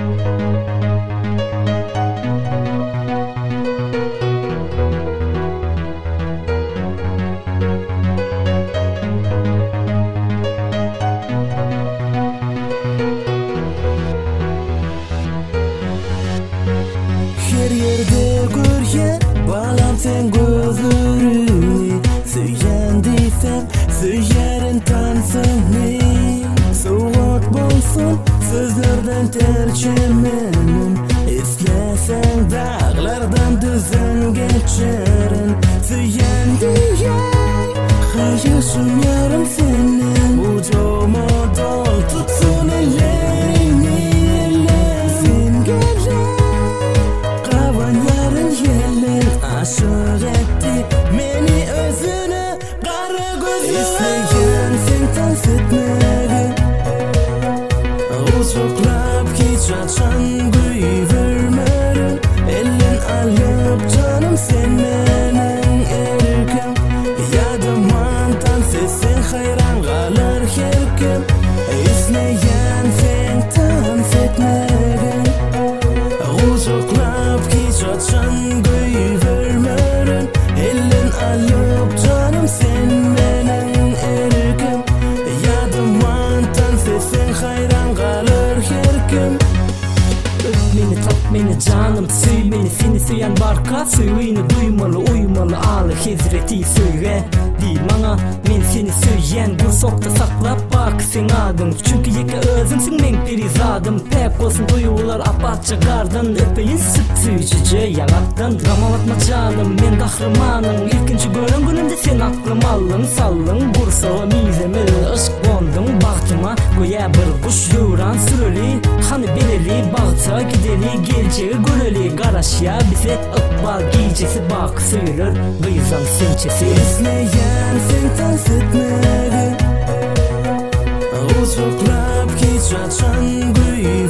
Her yerde görgen balam sen gözlerini Söýendiysen söýerin tansını Soğuk bolsun sözlerden tercümenim İstesen dağlardan düzen geçerin Söýendiysen hayışım yarım senin Ucuma dol tutsun ellerini Sen gelen qavan yarın yellen aşık etti Meni özüne qara gözüne İsteyen sen tans etmeli Uçuklap hiç açan güyvermerin Elin alıp canım sen menin erkim Yadıman tans etsen hayran qalır herkim İsteyen sen tans etmeli Uçuklap hiç açan güyvermerin Elin alıp canım sen menin erkim Yadıman tans etsen hayran qalır herkim Öp meni, tap meni canım, süy meni, seni süyen barka Süyüni duymalı, uymalı, ağlı hezreti söyle Değil bana, men seni söyyen Gursokta saklap bak sen adın Çünkü yeke özümsün men perizadım Pek olsun duyular apatça gardın Öpeyin süt süyücüce yalattın Gamalatma canım, men kahramanım İlkinci görün günümde sen aklım allın Sallın, Gursoğa mizeme ışk kondun Bahtıma goya bir kuş yuran süreli Hani beleli, bağıta gideli Geleceği göreli, garaşya bize ıkbal giyecekse bak söyler Gıyzan sençesi İsteyen sen tans etmeli Uçuklap hiç açan güy